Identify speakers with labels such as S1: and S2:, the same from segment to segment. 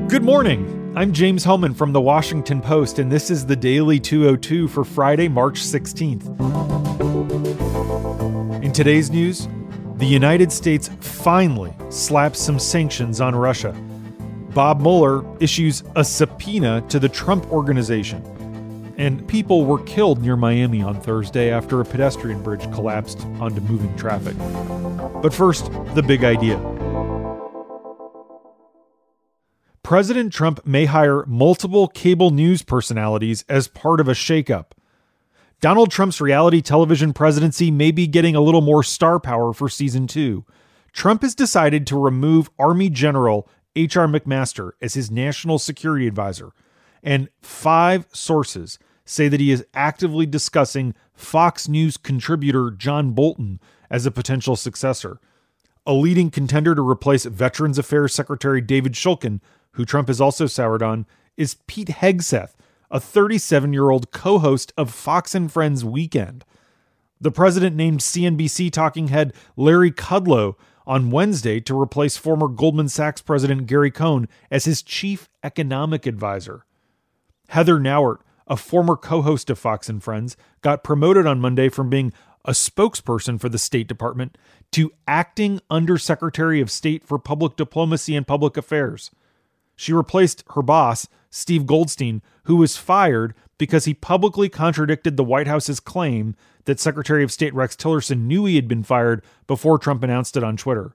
S1: Good morning. I'm James Hohmann from The Washington Post, and this is the Daily 202 for Friday, March 16th. In today's news, the United States finally slaps some sanctions on Russia. Bob Mueller issues a subpoena to the Trump Organization. And people were killed near Miami on Thursday after a pedestrian bridge collapsed onto moving traffic. But first, the big idea. President Trump may hire multiple cable news personalities as part of a shakeup. Donald Trump's reality television presidency may be getting a little more star power for season 2. Trump has decided to remove Army General H.R. McMaster as his national security advisor, and 5 sources say that he is actively discussing Fox News contributor John Bolton as a potential successor. A leading contender to replace Veterans Affairs Secretary David Shulkin, who Trump has also soured on, is Pete Hegseth, a 37-year-old co-host of Fox and Friends Weekend. The president named CNBC talking head Larry Kudlow on Wednesday to replace former Goldman Sachs president Gary Cohn as his chief economic advisor. Heather Nauert, a former co-host of Fox and Friends, got promoted on Monday from being a spokesperson for the State Department to acting Undersecretary of State for Public Diplomacy and Public Affairs. She replaced her boss, Steve Goldstein, who was fired because he publicly contradicted the White House's claim that Secretary of State Rex Tillerson knew he had been fired before Trump announced it on Twitter.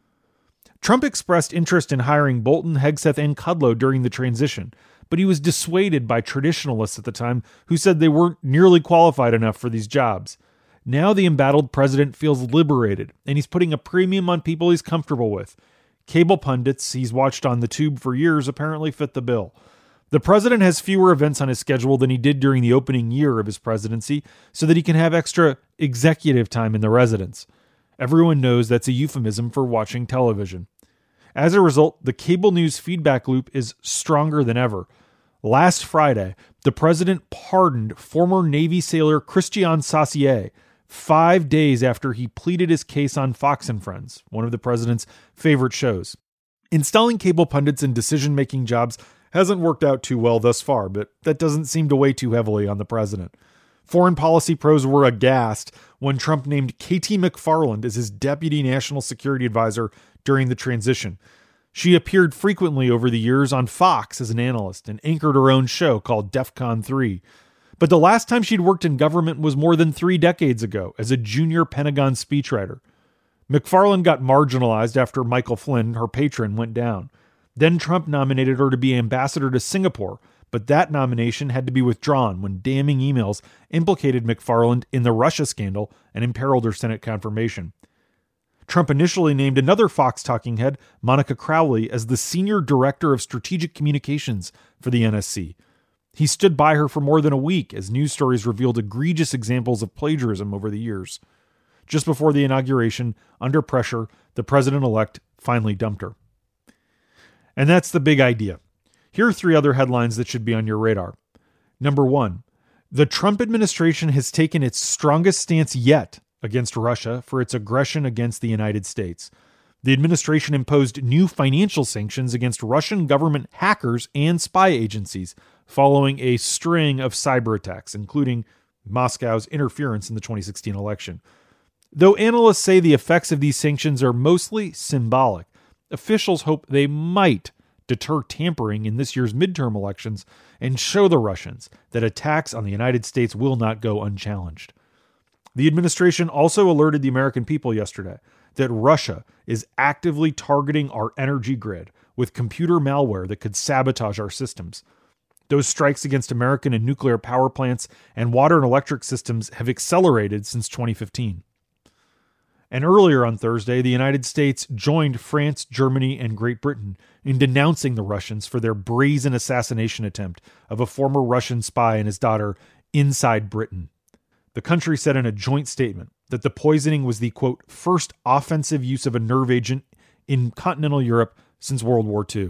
S1: Trump expressed interest in hiring Bolton, Hegseth, and Kudlow during the transition, but he was dissuaded by traditionalists at the time who said they weren't nearly qualified enough for these jobs. Now the embattled president feels liberated, and he's putting a premium on people he's comfortable with. Cable pundits he's watched on the tube for years apparently fit the bill. The president has fewer events on his schedule than he did during the opening year of his presidency so that he can have extra executive time in the residence. Everyone knows that's a euphemism for watching television. As a result, the cable news feedback loop is stronger than ever. Last Friday, the president pardoned former Navy sailor Christian Saucier 5 days after he pleaded his case on Fox and Friends, one of the president's favorite shows. Installing cable pundits in decision-making jobs hasn't worked out too well thus far, but that doesn't seem to weigh too heavily on the president. Foreign policy pros were aghast when Trump named Katie McFarland as his deputy national security advisor during the transition. She appeared frequently over the years on Fox as an analyst and anchored her own show called DEFCON 3. But the last time she'd worked in government was more than 3 decades ago as a junior Pentagon speechwriter. McFarland got marginalized after Michael Flynn, her patron, went down. Then Trump nominated her to be ambassador to Singapore, but that nomination had to be withdrawn when damning emails implicated McFarland in the Russia scandal and imperiled her Senate confirmation. Trump initially named another Fox talking head, Monica Crowley, as the senior director of strategic communications for the NSC. He stood by her for more than a week as news stories revealed egregious examples of plagiarism over the years. Just before the inauguration, under pressure, the president-elect finally dumped her. And that's the big idea. Here are 3 other headlines that should be on your radar. Number 1, the Trump administration has taken its strongest stance yet against Russia for its aggression against the United States. The administration imposed new financial sanctions against Russian government hackers and spy agencies following a string of cyber attacks, including Moscow's interference in the 2016 election. Though analysts say the effects of these sanctions are mostly symbolic, officials hope they might deter tampering in this year's midterm elections and show the Russians that attacks on the United States will not go unchallenged. The administration also alerted the American people yesterday that Russia is actively targeting our energy grid with computer malware that could sabotage our systems. Those strikes against American and nuclear power plants and water and electric systems have accelerated since 2015. And earlier on Thursday, the United States joined France, Germany, and Great Britain in denouncing the Russians for their brazen assassination attempt of a former Russian spy and his daughter inside Britain. The country said in a joint statement that the poisoning was the, quote, first offensive use of a nerve agent in continental Europe since World War II.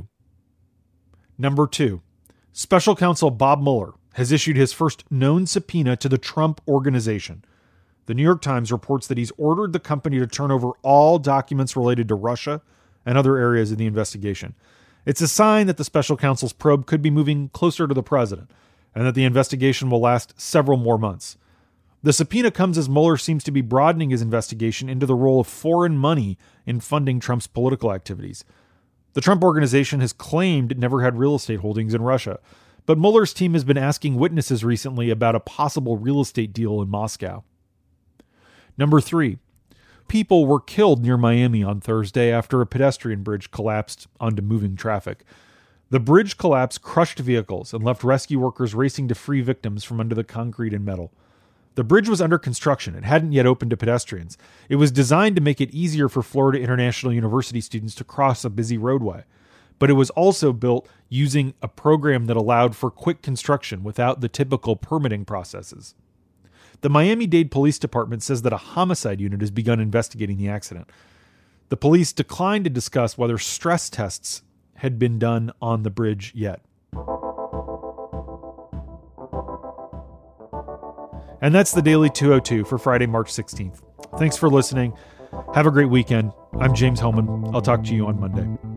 S1: Number 2, Special Counsel Bob Mueller has issued his first known subpoena to the Trump Organization. The New York Times reports that he's ordered the company to turn over all documents related to Russia and other areas of the investigation. It's a sign that the special counsel's probe could be moving closer to the president, and that the investigation will last several more months. The subpoena comes as Mueller seems to be broadening his investigation into the role of foreign money in funding Trump's political activities. The Trump Organization has claimed it never had real estate holdings in Russia, but Mueller's team has been asking witnesses recently about a possible real estate deal in Moscow. Number 3. People were killed near Miami on Thursday after a pedestrian bridge collapsed onto moving traffic. The bridge collapse crushed vehicles and left rescue workers racing to free victims from under the concrete and metal. The bridge was under construction. It hadn't yet opened to pedestrians. It was designed to make it easier for Florida International University students to cross a busy roadway. But it was also built using a program that allowed for quick construction without the typical permitting processes. The Miami-Dade Police Department says that a homicide unit has begun investigating the accident. The police declined to discuss whether stress tests had been done on the bridge yet. And that's the Daily 202 for Friday, March 16th. Thanks for listening. Have a great weekend. I'm James Hohmann. I'll talk to you on Monday.